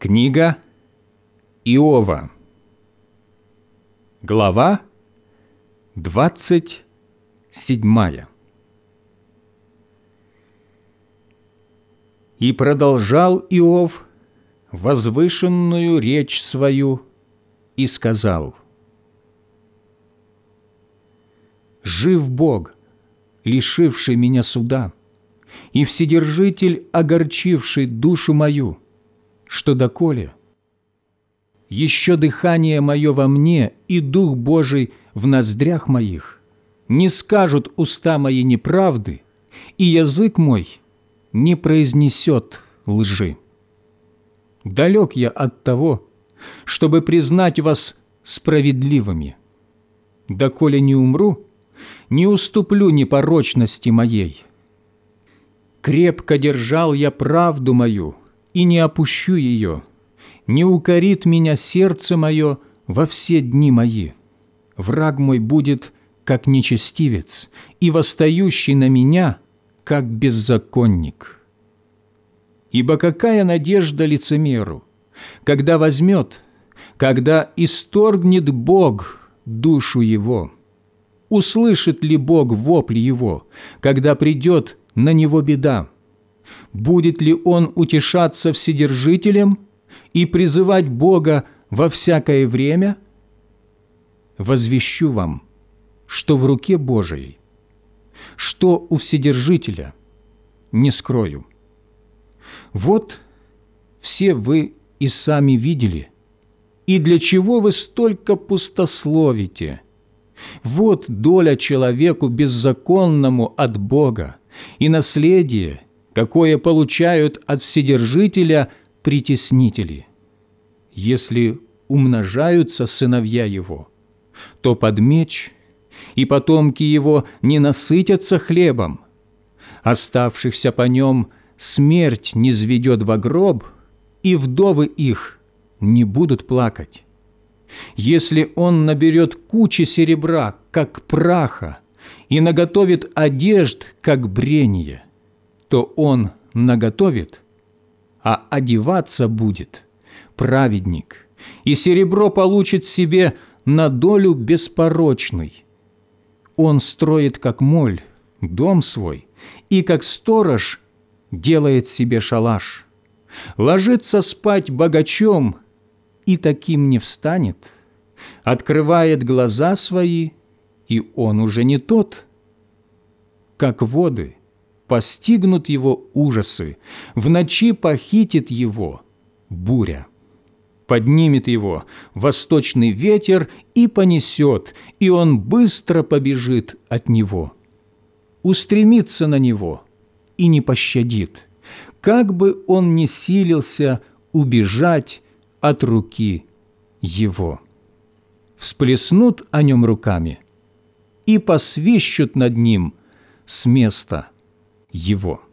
Книга Иова, глава 27. «И продолжал Иов возвышенную речь свою и сказал: Жив Бог, лишивший меня суда, и Вседержитель, огорчивший душу мою, что доколе еще дыхание мое во мне и Дух Божий в ноздрях моих, не скажут уста мои неправды, и язык мой не произнесет лжи. Далек я от того, чтобы признать вас справедливыми. Доколе не умру, не уступлю непорочности моей. Крепко держал я правду мою, и не опущу ее, не укорит меня сердце мое во все дни мои. Враг мой будет, как нечестивец, и восстающий на меня, как беззаконник. Ибо какая надежда лицемеру, когда возьмет, когда исторгнет Бог душу его? Услышит ли Бог вопль его, когда придет на него беда? Будет ли он утешаться Вседержителем и призывать Бога во всякое время? Возвещу вам, что в руке Божией, что у Вседержителя, не скрою. Вот все вы и сами видели, и для чего вы столько пустословите? Вот доля человеку беззаконному от Бога и наследие, какое получают от Вседержителя притеснители. Если умножаются сыновья его, то под меч, и потомки его не насытятся хлебом. Оставшихся по нем смерть низведет во гроб, и вдовы их не будут плакать. Если он наберет кучи серебра, как праха, и наготовит одежд, как брение, то он наготовит, а одеваться будет праведник, и серебро получит себе на долю беспорочный. Он строит, как моль, дом свой, и, как сторож, делает себе шалаш. Ложится спать богачом, и таким не встанет. Открывает глаза свои, и он уже не тот. Как воды постигнут его ужасы, в ночи похитит его буря. Поднимет его восточный ветер и понесет, и он быстро побежит от него. Устремится на него и не пощадит, как бы он ни силился убежать от руки его. Всплеснут о нем руками и посвищут над ним с места его.